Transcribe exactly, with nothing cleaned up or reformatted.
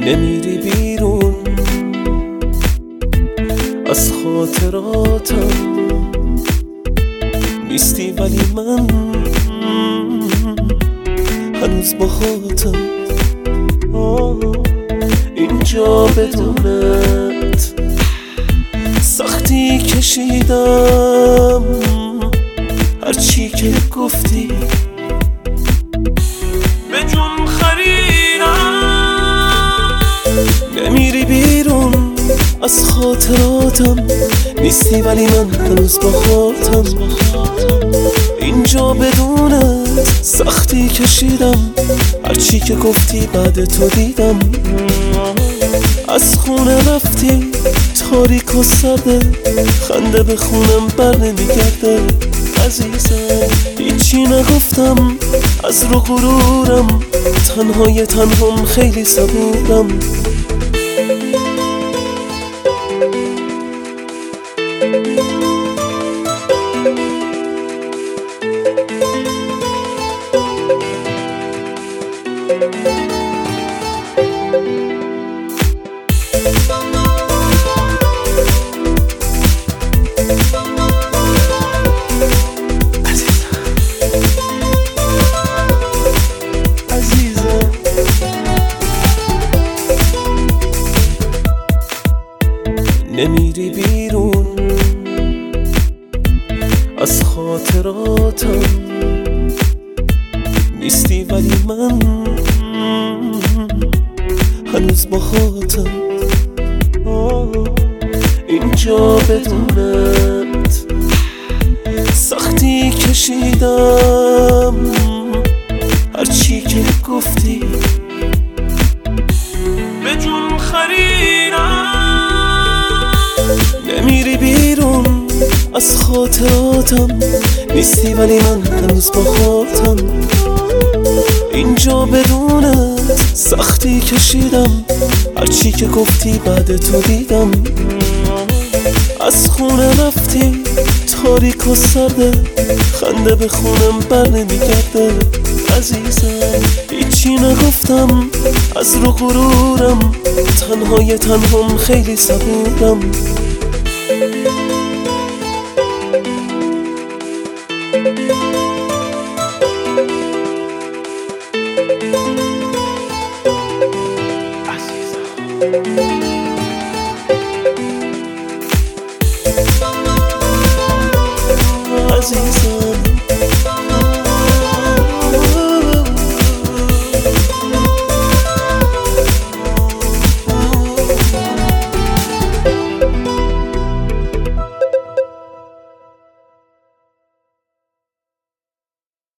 نمیری بیرون از خاطراتم، نیستی ولی من هنوز با خاطرم اینجا بدونت سختی کشیدم، هرچی که گفتی به جون خریدم. نمیری بیرون از خاطراتم، نیستی ولی من هنوز با خاطرم اینجا بدونت سختی کشیدم، هرچی که گفتی بعد تو دیدم. از خونه رفتی تاریک و سرده، خنده به خونم بر نمیگرده. عزیزم هیچی نگفتم از رو غرورم، تنهای تنهام خیلی صبورم. نمیری بیرون از خاطراتم، نیستی ولی من هنوز با خاطرم اینجا بدونت سختی کشیدم، هرچی که گفتی به جون خریدم. نمیری بیرون از خاطراتم، نیستی ولی من هنوز با خاطرم اینجا بدونت سختی کشیدم، هرچی که گفتی بعد تو دیدم. از خونه رفتی تاریک و سرده، خنده به خونم بر نمیگرده. عزیزم هیچی نگفتم از رو غرورم، تنهای تنهام خیلی صبورم. عزیزم